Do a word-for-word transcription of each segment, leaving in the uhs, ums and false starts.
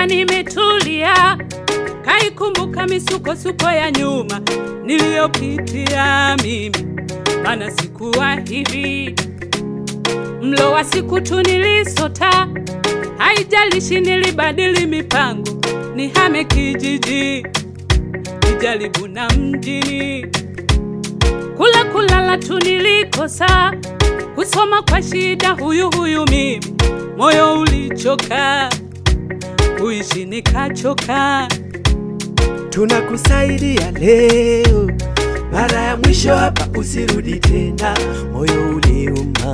nimetulia, kaikumbuka misukosuko ya nyuma niliyopitia mimi, maana sikuwa hivi. Mlo wa siku tu nilisota, haijalishi nilibadili mipango, nihame kijiji, nijaribu na mjini. Kula kulala tu nilikosa, kusoma kwa shida huyu huyu mimi, moyo ulichoka, kuishi nikachoka. Tunakusaidia leo, mara ya mwisho hapa usirudi tena. Moyo uliuma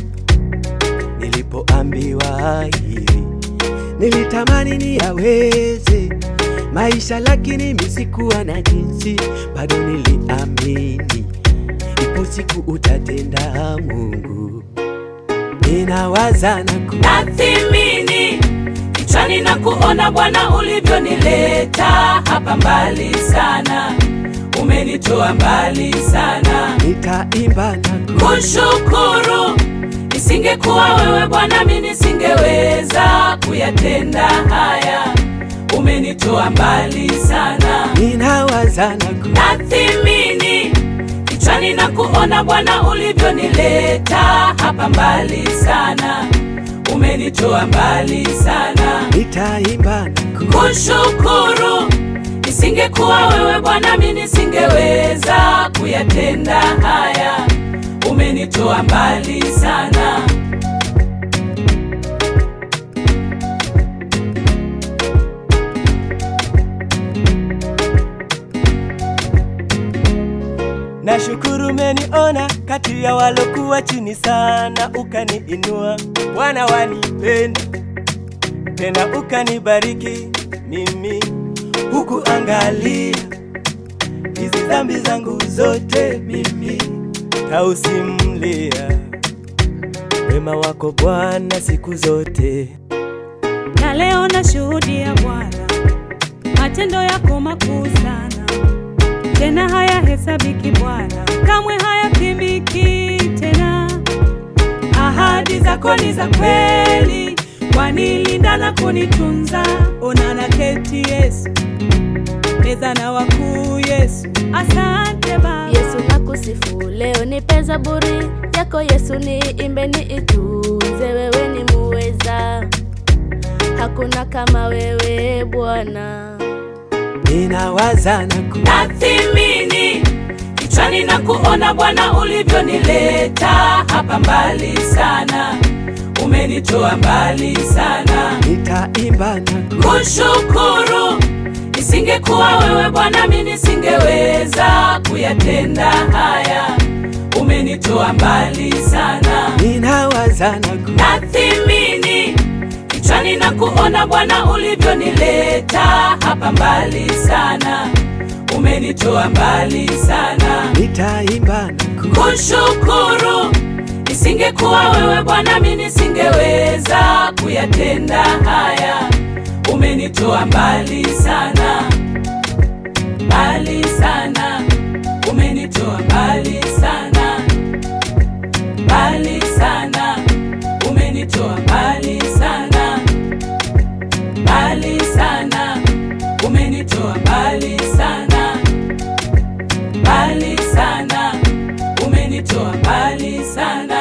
nilipoambiwa hivi, nilitamani niyaweze maisha, lakini mimi sikuwa na jinsi. Bado niliamini ipo siku utatenda Mungu. Ninawaza na kunathimini kichwani na kuona Bwana ulivyonileta hapa mbali sana, umenitoa mbali sana. Nitaimba na kushukuru, isingekuwa wewe Bwana mimi nisingeweza kuyatenda haya, umenitoa mbali sana. Ninawaza na kunathimini kichwani na kuona Bwana ulivyonileta hapa mbali sana, umenitoa mbali sana. Nitaimba na kushukuru, isingekuwa wewe Bwana mimi nisingeweza kuyatenda haya, umenitoa mbali sana. Nashukuru umeniona kati ya walokuwa chini sana, ukaniinua. Bwana wanipenda tena ukanibariki mimi, huku angalia hizi dhambi zangu zote, mimi tausimulia wema wako Bwana siku zote. Na leo nashuhudia Bwana matendo yako makuu sana, tena haya hesabiki Bwana, kamwe hayapimiki tena. Ahadi zako ni za kweli, wanilinda na kunitunza. Ona na keti Yesu, meza na wakuu Yesu, asante Baba. Yesu nakusifu leo, nipe zaburi yako Yesu, niimbe niitunze. Wewe ni muweza, hakuna kama wewe Bwana. Ninawaza na kunathimini kichwani na kuona Bwana ulivyonileta hapa mbali sana, umenitoa mbali sana. Nitaimba na kushukuru, isingekuwa wewe Bwana mimi nisingeweza kuyatenda haya, umenitoa mbali sana. Ninawaza na kunathimini kichwani na kuona Bwana ulivyonileta hapa mbali sana, umenitoa mbali sana. Nitaimba na kushukuru, isingekuwa wewe Bwana mimi nisingeweza kuyatenda haya, umenitoa mbali sana, mbali sana, umenitoa mbali sana, mbali sana, umenitoa mbali sana, mbali sana, umenitoa mbali sana, mbali sana, umenitoa mbali sana.